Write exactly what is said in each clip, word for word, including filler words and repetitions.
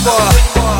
انبار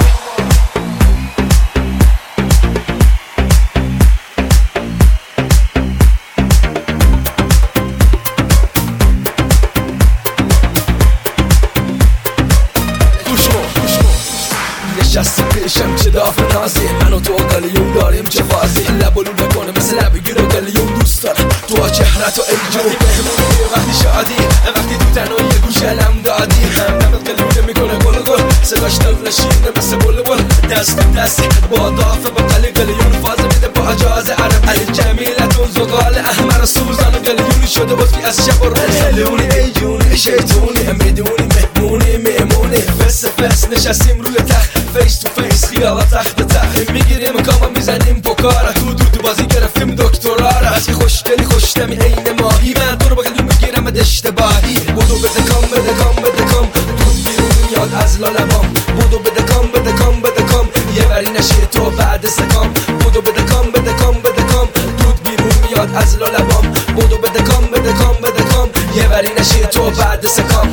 نشستی پیشم چه داف نازی من و تو قلیون داریم چه فازی لب و لو نکنه مثل لب گیر و قلیون دوست دارم تو چهرت و ای جو مهمونی وقتی شادی وقتی تو تنهایی یه گوش علم دادی همدمت قلیون میکنه گل گل صداش دل نشینه مثل بل بل دست دست با دافه با قلی قلیون فاز میده با اجازه عرب علی جمیلتون زغال احمر سوزان قلیونی شده بطفی از شب و روز قلیونی ای جونی شیطونی میدونی مهمونی میمونی فس فس نشستیم روی تخت فیس تو فیس خیالا تخت تخت میگیریم کاما میزنیم پوکارا تو دود بازی گرفتیم دکترارا از که خوشگلی خوشتمی عین ماهی من تو رو با قلیون میگیرم اشتباهی بودو بده کام بده کام بده کام دود بیرون میاد از لالبام بودو بده کام بده کام بده کام یه وری نشی تو بعد سکام بودو بده کام بده کام بده کام دود بیرون میاد از لالبام بودو بده کام بده کام بده کام یه وری نشی تو بعد سکام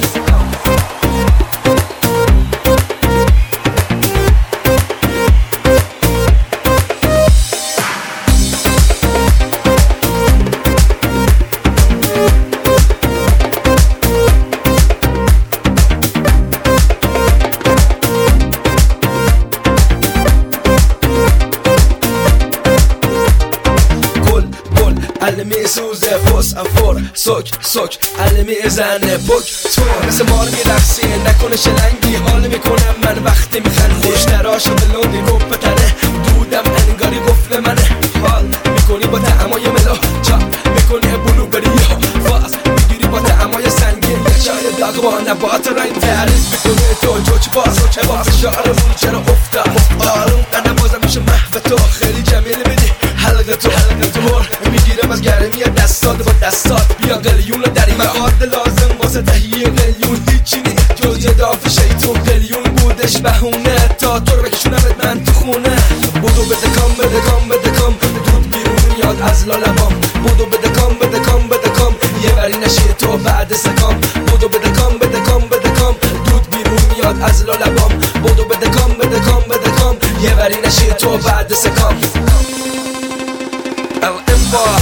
علمی سوزه فوس افور سوک سوک علمی زنه پک تو مثل مار میرخصی نکنه شلنگی حال میکنم من وقتی میخندی خوش نراش بلوندی گفت تنه دودم انگاری گفت منه حال میکنی با تعمای ملو چاپ میکنی بلو بری ها فاز میگیری با تعمای سنگین یه چای داغ با نبات رنگ تعریف میکنی تو جوچ باز و چه باز شعرمون چرا افتاد آروم قنه بازم میشه محو تو خیلی جمیل بدی حلقه تو حلقه تو میگیرم از گرمی دستات با دستات بیا قلیون رو دری مواد لازم واسه تهیه قلیون هیچی نی جز یه داف شیطون قلیون بودش بهونه تا تو رو بکشونمت من تو خونه بودو بده کام بده کام بده کام دود بیرون میاد از لالبام بودو بده کام بده کام بده کام یه وری نشی تو بعد سکام بودو بده کام بده کام بده کام دود بیرون میاد از لالبام بودو بده کام بده کام بده کام یه وری نشی تو بعد سکام الانبار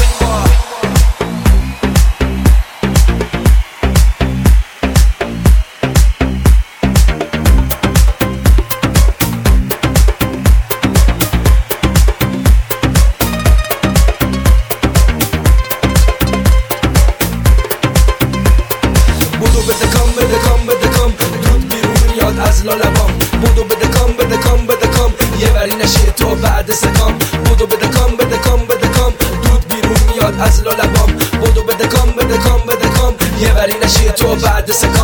بودو بده کام بده کام بده کام دود بیرون میاد از لالبام بودو بده کام بده کام بده کام یه وری نشی تو بعد سکام بودو بده کام بده کام بده کام دود بیرون میاد از لالبام بودو بده کام بده کام بده کام یه وری نشی تو بعد سکام